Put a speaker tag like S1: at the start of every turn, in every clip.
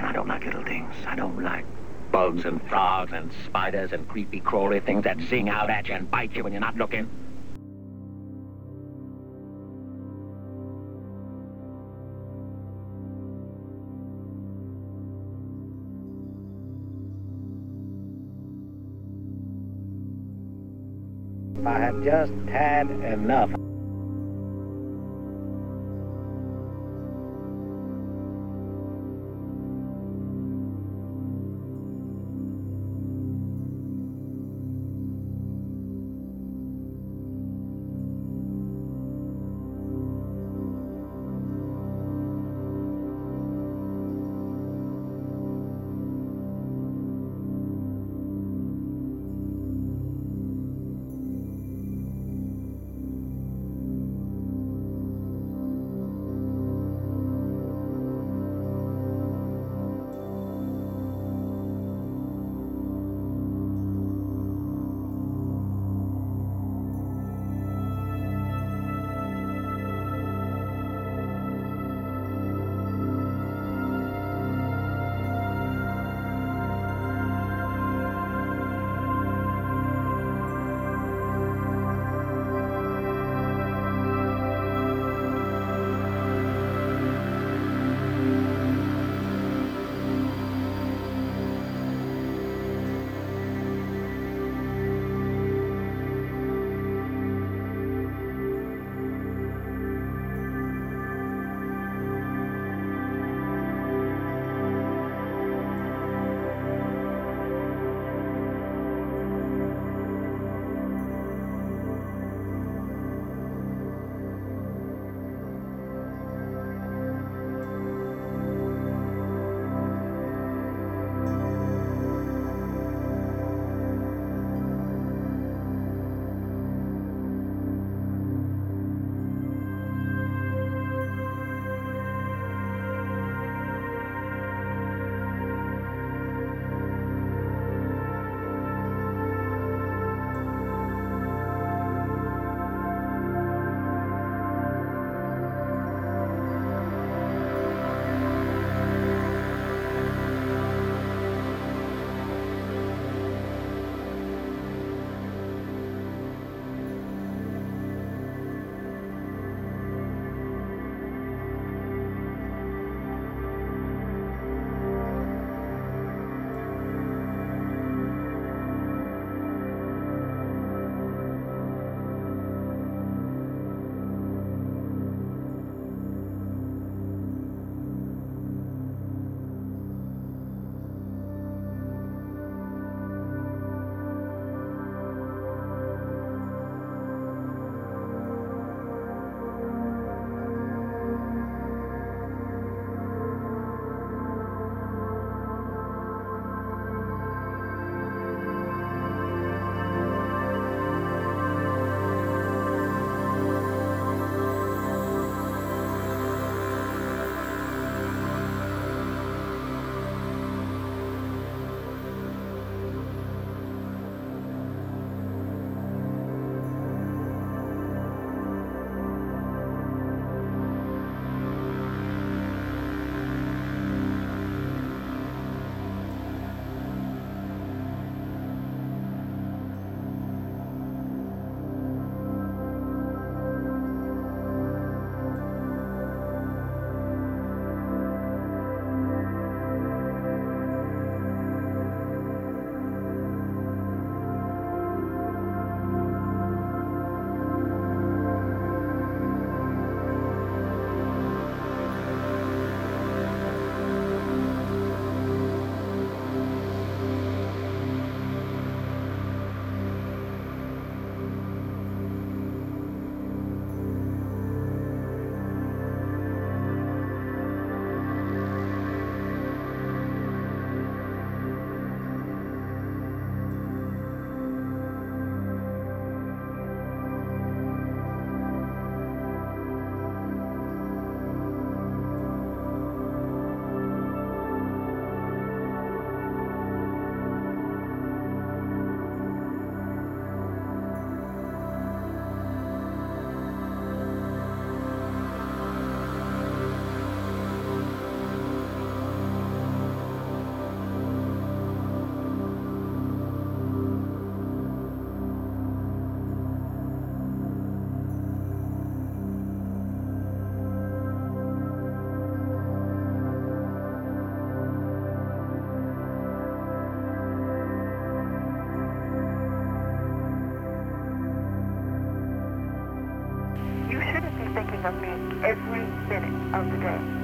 S1: I don't like little things. I don't like bugs and frogs and spiders and creepy crawly things that sing out at you and bite you when you're not looking. I have just had enough.
S2: thinking of me every minute of the day.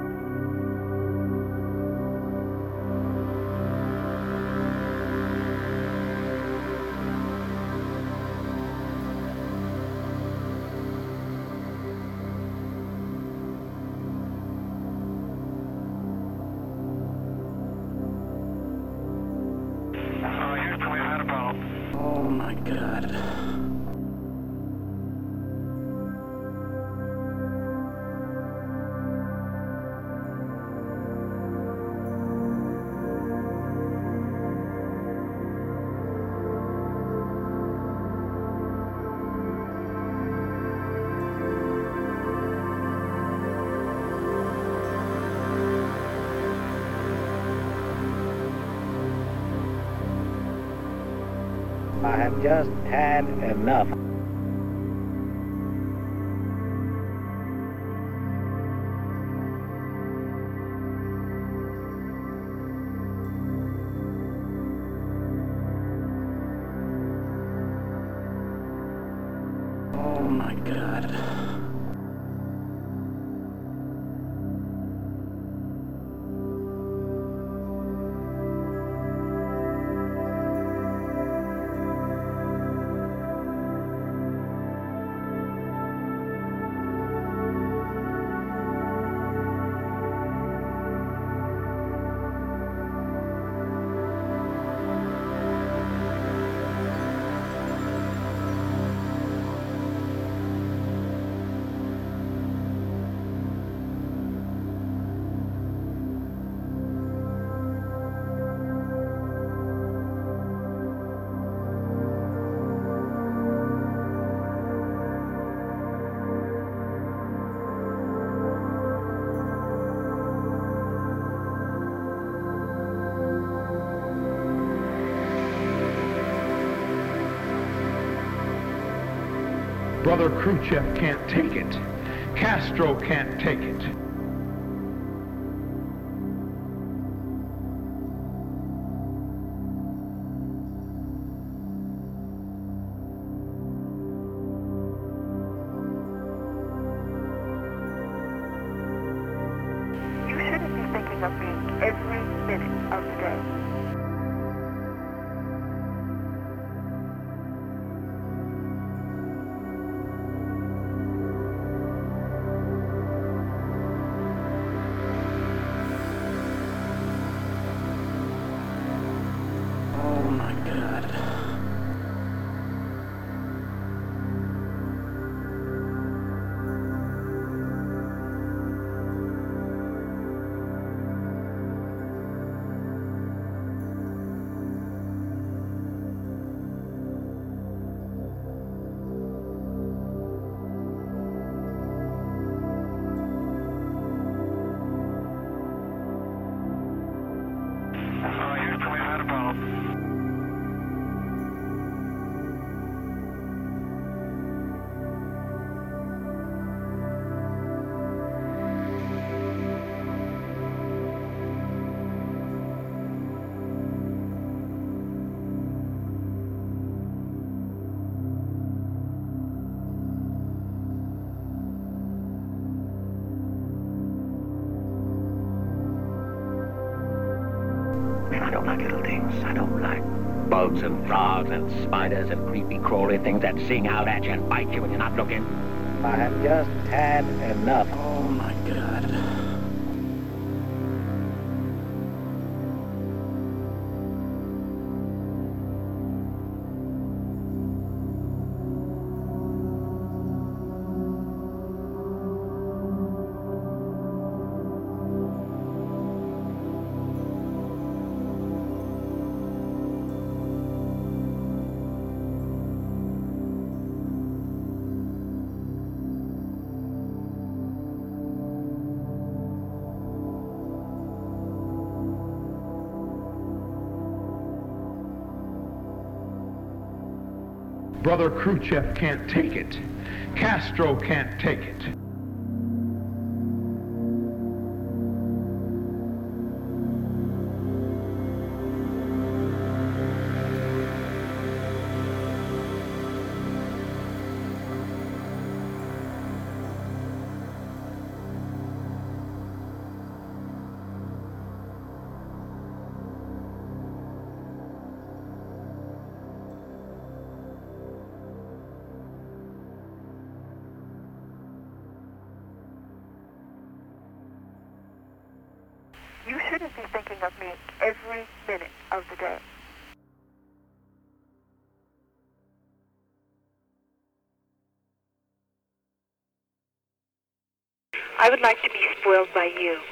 S1: Oh my God. I have just had enough. Oh my God.
S3: Brother Khrushchev can't take it. Castro can't take it.
S2: You shouldn't be thinking of me every minute of the day.
S1: Oh my God. I don't like little things. I don't like bugs and frogs and spiders and creepy crawly things that sing out at you and bite you when you're not looking. I have just had enough. Oh my God.
S3: Brother Khrushchev can't take it. Castro can't take it.
S2: shouldn't be thinking of me every minute of the day.
S4: I would like to be spoiled by you.